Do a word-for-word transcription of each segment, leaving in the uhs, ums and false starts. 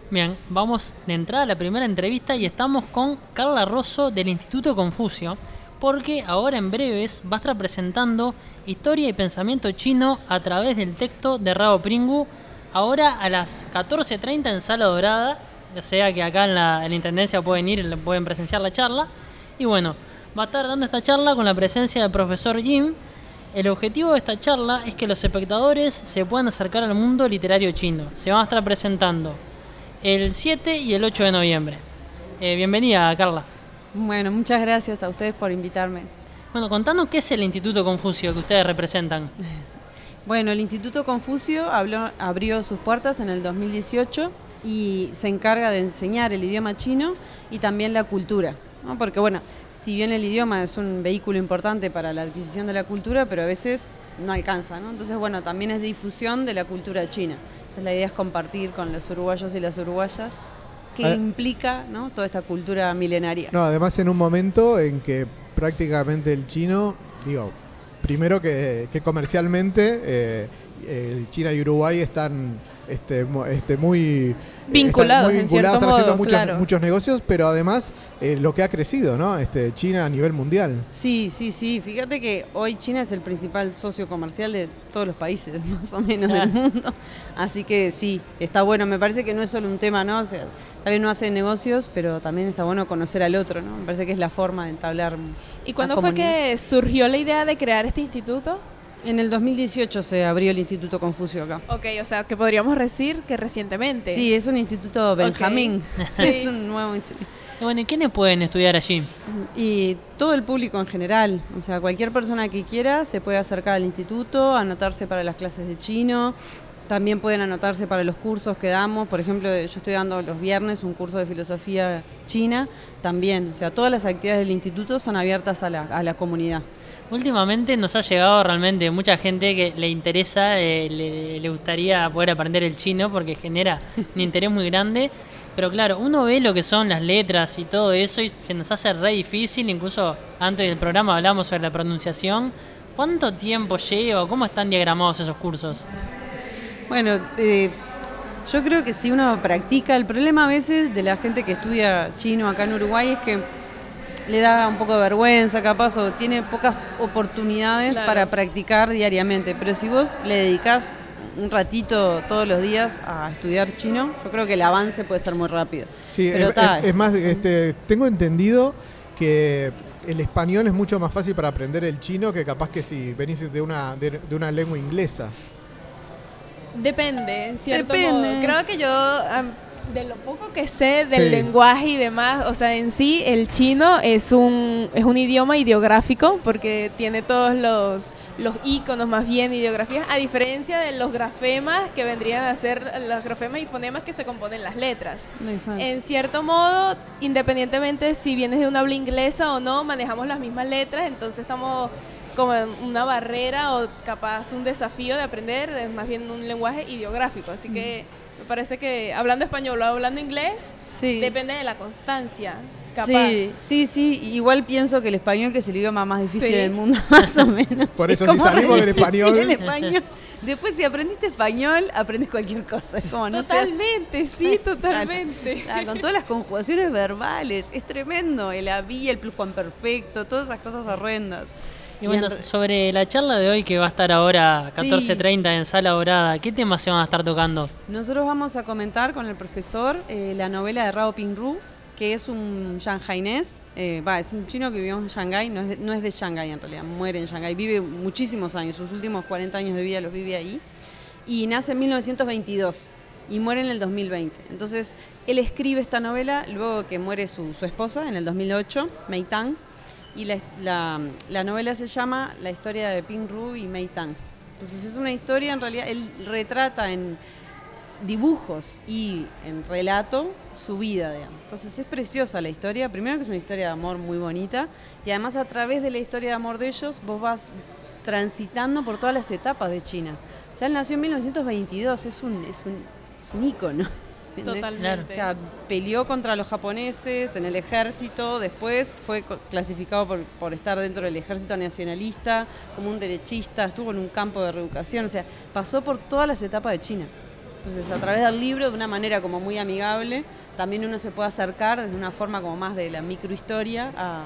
Bien, vamos de entrada a la primera entrevista y estamos con Carla Rosso del Instituto Confucio, porque ahora en breves va a estar presentando Historia y Pensamiento Chino a través del texto de Rao Pringu, ahora a las catorce treinta en Sala Dorada, o sea que acá en la, en la Intendencia pueden ir, pueden presenciar la charla. Y bueno, va a estar dando esta charla con la presencia del profesor Jim. El objetivo de esta charla es que los espectadores se puedan acercar al mundo literario chino. Se van a estar presentando el siete y el ocho de noviembre. Eh, bienvenida, Carla. Bueno, muchas gracias a ustedes por invitarme. Bueno, contanos qué es el Instituto Confucio que ustedes representan. Bueno, el Instituto Confucio habló, abrió sus puertas en el dos mil dieciocho y se encarga de enseñar el idioma chino y también la cultura, ¿no? Porque bueno, si bien el idioma es un vehículo importante para la adquisición de la cultura, pero a veces no alcanza, ¿no? Entonces, bueno, también es difusión de la cultura china. Entonces la idea es compartir con los uruguayos y las uruguayas qué ah, implica, ¿no?, toda esta cultura milenaria. No, además en un momento en que prácticamente el chino, digo, primero que, que comercialmente eh, eh, China y Uruguay están este, este, muy vinculados, muy vinculados, en cierto están modo, haciendo muchos, claro. muchos negocios, pero además eh, lo que ha crecido, ¿no? Este, China a nivel mundial. Sí, sí, sí. Fíjate que hoy China es el principal socio comercial de todos los países, más o menos, del mundo. Así que sí, está bueno. Me parece que no es solo un tema, ¿no? O sea, tal vez no hace negocios, pero también está bueno conocer al otro, ¿no? Me parece que es la forma de entablar. ¿Y cuándo fue que surgió la idea de crear este instituto? En el dos mil dieciocho se abrió el Instituto Confucio acá. Ok, o sea, que podríamos decir que recientemente. Sí, es un instituto Benjamín. Okay. Sí. Es un nuevo instituto. Bueno, ¿y quiénes pueden estudiar allí? Y todo el público en general, o sea, cualquier persona que quiera se puede acercar al instituto, anotarse para las clases de chino, también pueden anotarse para los cursos que damos. Por ejemplo, yo estoy dando los viernes un curso de filosofía china, también, o sea, todas las actividades del instituto son abiertas a la, a la comunidad. Últimamente nos ha llegado realmente mucha gente que le interesa, eh, le, le gustaría poder aprender el chino porque genera un interés muy grande, pero claro, uno ve lo que son las letras y todo eso y se nos hace re difícil. Incluso antes del programa hablamos sobre la pronunciación. ¿Cuánto tiempo lleva? ¿Cómo están diagramados esos cursos? Bueno, eh, yo creo que si uno practica, el problema a veces de la gente que estudia chino acá en Uruguay es que le da un poco de vergüenza capaz o tiene pocas oportunidades, claro, para practicar diariamente. Pero si vos le dedicás un ratito todos los días a estudiar chino, yo creo que el avance puede ser muy rápido. Sí, pero es, ta, es, es más, este, tengo entendido que el español es mucho más fácil para aprender el chino que capaz que si venís de una, de, de una lengua inglesa. Depende, en cierto Depende. modo. Creo que yo, um, de lo poco que sé del Sí. lenguaje y demás, o sea, en sí el chino es un es un idioma ideográfico porque tiene todos los los iconos, más bien ideografías, a diferencia de los grafemas que vendrían a ser los grafemas y fonemas que se componen las letras. Exacto. En cierto modo, independientemente si vienes de una habla inglesa o no, manejamos las mismas letras, entonces estamos como en una barrera o capaz un desafío de aprender, es más bien un lenguaje ideográfico, así que me parece que hablando español o hablando inglés, Sí. depende de la constancia, capaz. Sí, sí, sí, igual pienso que el español que es el idioma más difícil Sí. del mundo, más o menos. Por Es eso si como salimos re del difícil español. el español. Después si aprendiste español, aprendes cualquier cosa. Es como, no seas- Totalmente, sí, totalmente. Claro, con todas las conjugaciones verbales, es tremendo, el había, el pluscuamperfecto, todas esas cosas horrendas. Y bueno, en re- sobre la charla de hoy que va a estar ahora catorce treinta en Sala Dorada, ¿qué temas se van a estar tocando? Nosotros vamos a comentar con el profesor eh, la novela de Rao Pingru, que es un shanghainés, eh, va, es un chino que vivió en Shanghái, no es de, no es de Shanghái en realidad, muere en Shanghái, vive muchísimos años, sus últimos cuarenta años de vida los vive ahí, y nace en mil novecientos veintidós y muere en el dos mil veinte. Entonces, él escribe esta novela luego que muere su, su esposa en el dos mil ocho, Mei Tang, y la, la, la novela se llama La historia de Pingru y Mei Tang. Entonces es una historia, en realidad, él retrata en dibujos y en relato su vida, digamos. Entonces es preciosa la historia, primero que es una historia de amor muy bonita, y además a través de la historia de amor de ellos, vos vas transitando por todas las etapas de China. O sea, él nació en mil novecientos veintidós, es un, es un, es un ícono. Totalmente. O sea, peleó contra los japoneses en el ejército, después fue co- clasificado por, por estar dentro del ejército nacionalista, como un derechista, estuvo en un campo de reeducación, o sea, pasó por todas las etapas de China. Entonces, a través del libro, de una manera como muy amigable, también uno se puede acercar desde una forma como más de la microhistoria a,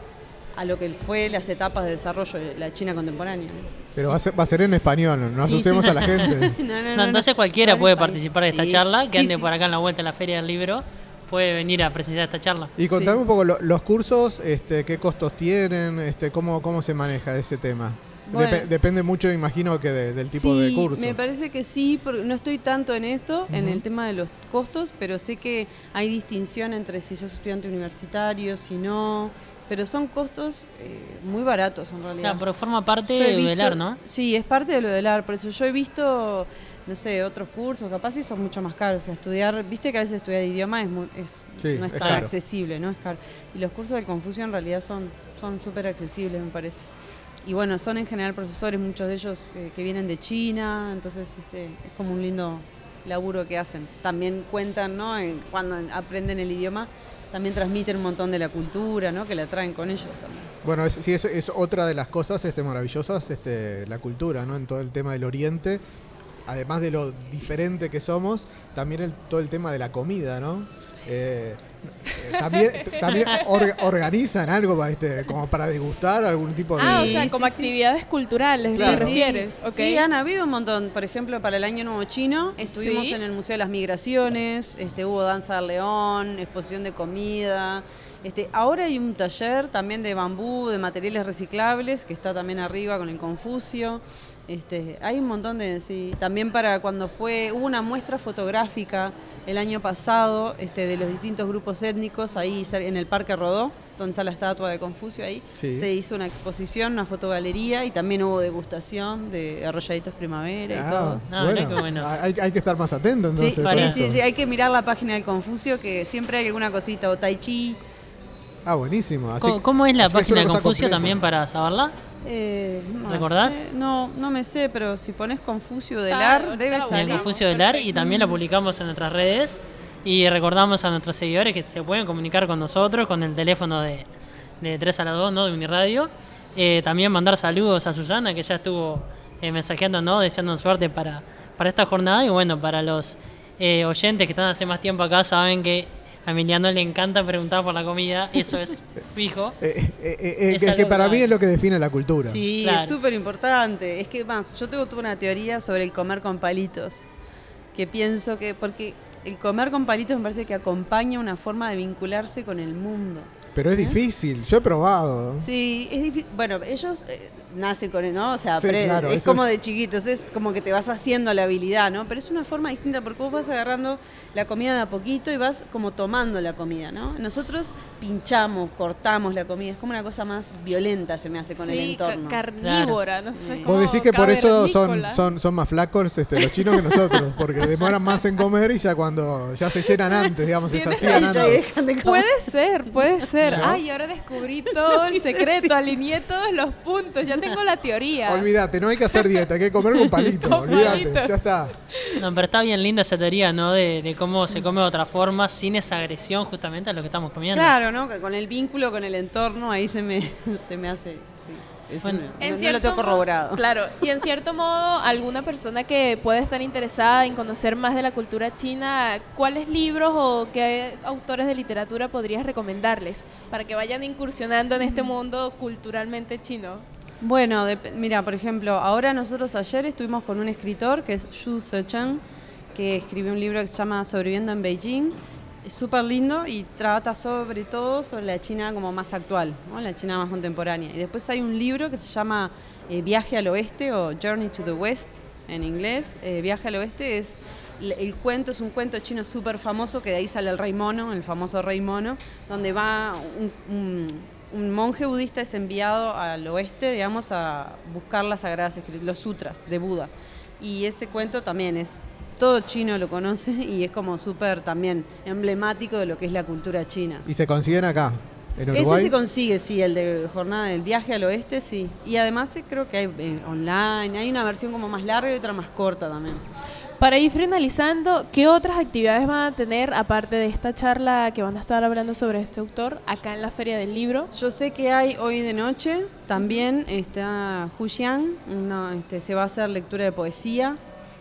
a lo que fue las etapas de desarrollo de la China contemporánea. Pero va a ser, va a ser en español, no Sí, asustemos sí. a la gente. no, no, No, no, entonces no. cualquiera Varios puede países. participar de esta Sí, charla, que sí, ande sí. por acá en la vuelta en la Feria del Libro, puede venir a presenciar esta charla. Y contame Sí. un poco, lo- los cursos, este, qué costos tienen, este, cómo, cómo se maneja ese tema. Bueno. Dep- depende mucho, imagino, que de- del tipo de Sí, curso. me parece que sí, porque no estoy tanto en esto, en Ujú. el tema de los costos, pero sé que hay distinción entre si sos estudiante universitario, si no, pero son costos eh, muy baratos en realidad. Claro, pero forma parte Yo he de visto- velar, ¿no? Sí, es parte de lo del A R, por eso yo he visto, no sé, otros cursos, capaz sí son mucho más caros. O sea, estudiar, viste que a veces estudiar idioma es, muy- es Sí, no es, es tan caro. accesible, ¿no? Es caro. Y los cursos del Confucio en realidad son son súper accesibles, me parece. Y bueno, son en general profesores, muchos de ellos eh, que vienen de China, entonces este, es como un lindo laburo que hacen. También cuentan, ¿no? En- cuando aprenden el idioma, también transmiten un montón de la cultura, ¿no? Que la traen con ellos también. Bueno, es, sí, es, es otra de las cosas este, maravillosas, este, la cultura, ¿no? En todo el tema del Oriente, además de lo diferente que somos, también el, todo el tema de la comida, ¿no? Eh, eh, también también orga- organizan algo para, este, como para degustar algún tipo de... Ah, o Sí, sea, sí, como sí. actividades culturales, Claro. ¿te refieres? Ok. Sí, han habido un montón. Por ejemplo, para el Año Nuevo Chino estuvimos Sí. en el Museo de las Migraciones, este, hubo danza del león, exposición de comida. Este, ahora hay un taller también de bambú, de materiales reciclables, que está también arriba con el Confucio. Este, hay un montón de... Sí, también para cuando fue... Hubo una muestra fotográfica el año pasado este, de los distintos grupos étnicos, ahí cer- en el Parque Rodó, donde está la estatua de Confucio ahí. Sí. Se hizo una exposición, una fotogalería y también hubo degustación de arrolladitos primavera y Ah, todo. Ah, mirá qué bueno. Hay, hay que estar más atento Sí, entonces. sí, a sí, esto. sí, hay que mirar la página del Confucio que siempre hay alguna cosita, o Tai Chi. Ah, buenísimo. Así- ¿Cómo, cómo es la así que es página una de cosa Confucio completa. también para saberla? Eh, no ¿Recordás? sé, no, no me sé, pero si pones Confucio del Ah, A R, ahorita debe la En salir. el buscamos. Confucio del A R y también la publicamos en nuestras redes y recordamos a nuestros seguidores que se pueden comunicar con nosotros con el teléfono de, de tres a las dos, ¿no? De Uniradio. Eh, también mandar saludos a Susana que ya estuvo eh, mensajeando, ¿no? Deseando suerte para, para esta jornada y bueno, para los eh, oyentes que están hace más tiempo acá saben que a Emiliano le encanta preguntar por la comida, eso es fijo. Eh, eh, eh, eh, Es que, que algo para mí clave. es lo que define la cultura. Sí, Claro. es súper importante. Es que más, yo tengo toda una teoría sobre el comer con palitos, que pienso que, porque el comer con palitos me parece que acompaña una forma de vincularse con el mundo. Pero es ¿Eh? difícil, yo he probado. Sí, es difícil. Bueno, ellos eh, nacen con, ¿no? O sea, Sí, apre- claro, es eso como es- de chiquitos, es como que te vas haciendo la habilidad, ¿no? Pero es una forma distinta porque vos vas agarrando la comida de a poquito y vas como tomando la comida, ¿no? Nosotros pinchamos, cortamos la comida, es como una cosa más violenta se me hace con el Sí, ca- entorno. carnívora, no sé. Sí. como Vos decís que por eso son, cavernícola. son, son más flacos este, los chinos que nosotros, porque demoran más en comer y ya cuando ya se llenan antes, digamos, se Tienes sacían Y ya antes. dejan de comer. Puede ser, puede ser. ¿No? Ay, ahora descubrí todo el secreto, alineé todos los puntos, ya tengo la teoría. Olvídate, no hay que hacer dieta, hay que comer con palitos, Con olvídate, palitos. ya está. No, pero está bien linda esa teoría, ¿no? De, de cómo se come de otra forma sin esa agresión justamente a lo que estamos comiendo. Claro, ¿no? Que con el vínculo con el entorno ahí se me, se me hace. Sí, eso Bueno, no, En no- no lo cierto tengo mo- corroborado. Claro, y en cierto modo, alguna persona que puede estar interesada en conocer más de la cultura china, ¿cuáles libros o qué autores de literatura podrías recomendarles para que vayan incursionando en este mundo culturalmente chino? Bueno, dep- mira, por ejemplo, ahora nosotros ayer estuvimos con un escritor que es Xu Zecheng, que escribió un libro que se llama Sobreviviendo en Beijing. Es súper lindo y trata sobre todo sobre la China como más actual, ¿no? La China más contemporánea. Y después hay un libro que se llama eh, Viaje al Oeste o Journey to the West en inglés. Eh, Viaje al Oeste es el, el cuento, es un cuento chino súper famoso que de ahí sale el rey mono, el famoso rey mono, donde va un, un, un monje budista es enviado al oeste, digamos, a buscar las sagradas escrituras, los sutras de Buda. Y ese cuento también es... Todo chino lo conoce y es como súper también emblemático de lo que es la cultura china. Y se consiguen acá, en Ese Uruguay. se consigue, sí, el de jornada del viaje al oeste, sí. Y además eh, creo que hay eh, online, hay una versión como más larga y otra más corta también. Para ir finalizando, ¿qué otras actividades van a tener aparte de esta charla que van a estar hablando sobre este autor acá en la Feria del Libro? Yo sé que hay hoy de noche, también está Huxiang, una, este, se va a hacer lectura de poesía.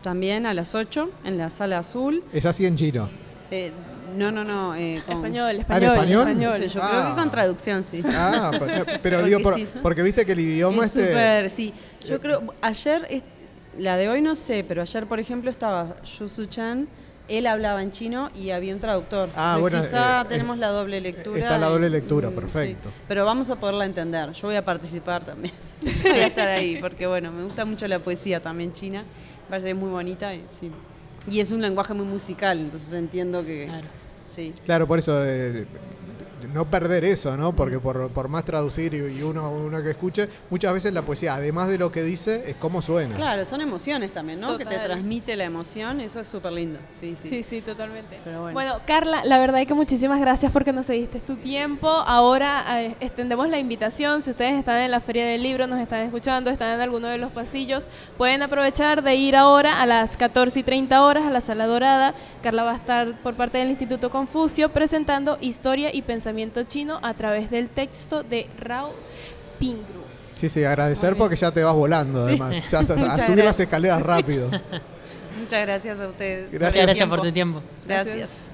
también a las ocho en la sala azul. Es así en chino. Eh, no, no, no. Eh, con, Español, ¿Ah, español, en español? no español. sé, yo Ah. creo que con traducción, sí. Ah, pero, pero Porque digo, por- sí. porque viste que el idioma Es este... súper, sí. Yo creo, ayer, es- la de hoy no sé, pero ayer, por ejemplo, estaba Yu Su Chen, él hablaba en chino y había un traductor. Ah, Entonces, bueno, quizá eh, tenemos eh, la doble lectura. está la y- doble lectura, mm, perfecto. sí. Pero vamos a poderla entender. Yo voy a participar también. Voy a estar ahí, porque bueno, me gusta mucho la poesía también china. Me parece muy bonita y sí. Y es un lenguaje muy musical, entonces entiendo que... Claro. Sí. Claro, por eso, eh, no perder eso, ¿no? Porque por, por más traducir y, y uno, uno que escuche, muchas veces la poesía, además de lo que dice, es cómo suena. Claro, son emociones también, ¿no? Que te Total. transmite la emoción, eso es súper lindo. Sí, sí. Sí, sí, totalmente. Pero bueno. Bueno, Carla, la verdad es que muchísimas gracias porque nos cediste tu tiempo. Ahora eh, extendemos la invitación. Si ustedes están en la Feria del Libro, nos están escuchando, están en alguno de los pasillos, pueden aprovechar de ir ahora a las catorce y treinta horas a la Sala Dorada. Carla va a estar por parte del Instituto Confucio presentando Historia y Pensamiento Chino a través del texto de Rao Pingru. Sí, sí, agradecer porque ya te vas volando, Sí. además. Ya hasta- a Muchas subir las gracias. escasillas rápido. Muchas gracias a ustedes. Gracias. Muchas gracias por tu tiempo. Gracias. Gracias.